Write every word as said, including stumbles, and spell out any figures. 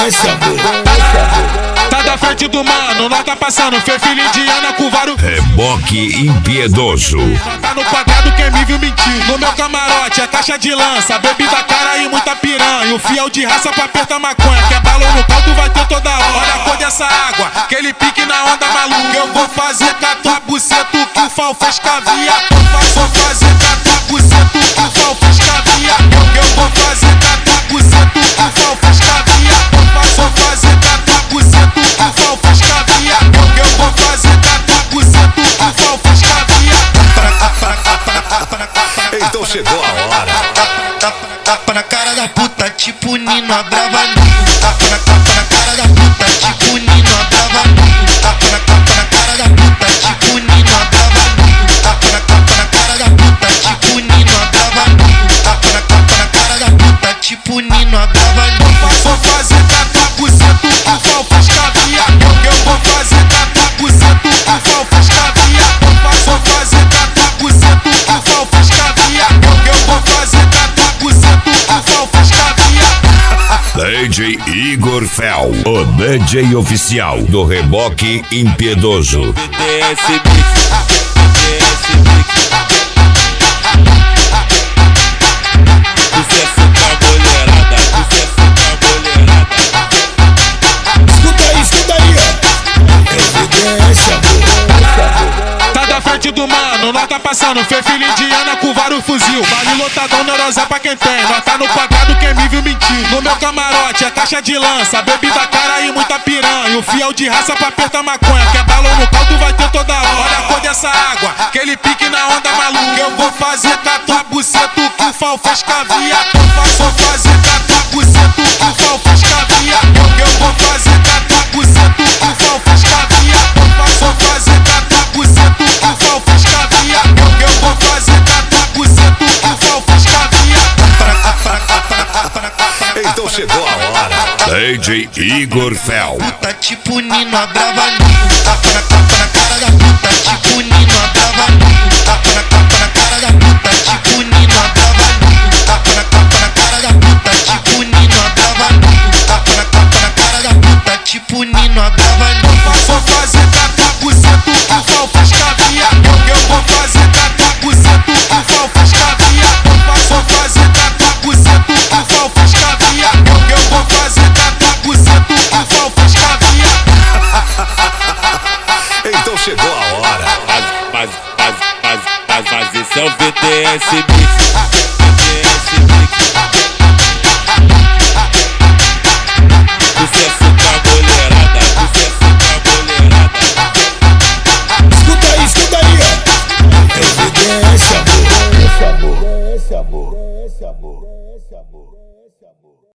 Evidência, amor. Tá da frente do mano, nós tá passando. Fê filho indiana com vários. Reboque impiedoso. Tá no quadrado, quem me viu mentir. No meu camarote é caixa de lança, bebida cara e muita piranha. O fiel de raça pra apertar maconha. Quer balão no caldo, vai ter toda hora. Olha a cor dessa água, aquele pique na onda maluca. Eu vou fazer com a tua buceta que o fal fez cavia. Vou fazer com a tua buceta que o fal fez cavia. Eu vou fazer com a tua buceta que o fal fez cavia. Vou fazer com a tua buceta que o fal fez cavia. Eu vou fazer com a tua buceta que o fal fez cavia. Então chegou a hora. Tapa na cara da puta, tipo Nino, a brava Nino. Tapa na, tapa na cara da puta, tipo Nino, a brava Nino. Tapa na, tapa na cara da puta, tipo Nino, a brava Nino. Tapa na, tapa na cara da puta, tipo Nino, a brava Nino. Tapa na, tapa na cara da puta, tipo Nino, a brava Nino. Vou fazer com a tua buceta que o fal fez cavia. Eu vou fazer com a tua buceta que o fal fez cavia. Vou fazer com a tua buceta que o fal fez cavia. Eu vou fazer com a tua buceta que o fal fez cavia. D J Igor Fel, o D J oficial do Reboque Impiedoso. B T S Mix, B T S Mix. Sucesso com a mulherada, sucesso com a mulherada. Escuta aí, escuta aí, ó. Evidência, amor. Tá da frente do mano, nós tá passando. Fê filho indiana com vários fuzil. Vale lotadão, neurosé pra quem tem. Nós tá no quadrado, quem me viu mentir. No meu camarote é caixa de lança, bebida cara e muita piranha. O fiel de raça pra apertar maconha. Quer balão no caldo, vai ter toda hora. Olha a cor dessa água, aquele pique na onda maluca. Eu vou fazer com a tua buceta que o fal fez cavia. Vou fazer com a tua buceta que o fal fez cavia. Eu vou fazer com a tua buceta que o fal fez cavia. Vou fazer com a tua buceta que o fal fez cavia. Eu vou fazer com a tua buceta que o fal fez cavia. Então chegou a hora. D J Igor Fel. Puta, tipo Nino, a brava Nino. Tapa na, tapa na cara da puta, tipo Nino, a brava Nino. Tapa na, tapa na cara da puta, tipo Nino, a brava Nino. Tapa na, tapa na cara da puta, tipo Nino, a brava Nino. Tapa na, tapa na cara da puta, tipo Nino, a brava Nino. Vou fazer com a tua buceta que o fal fez cavia. Eu vou fazer com a tua buceta que o fal fez cavia. Vou fazer com a tua buceta que o fal fez cavia. Eu vou fazer com a tua buceta que o fal fez cavia. Então chegou a hora. Faz, faz, faz, faz, faz, faz, esse é o B T S Mix, B T S Mix. Sucesso com a mulherada, sucesso com a mulherada. Escuta aí, escuta aí, ó. Evidência, amor. Evidência, amor. Evidência, amor.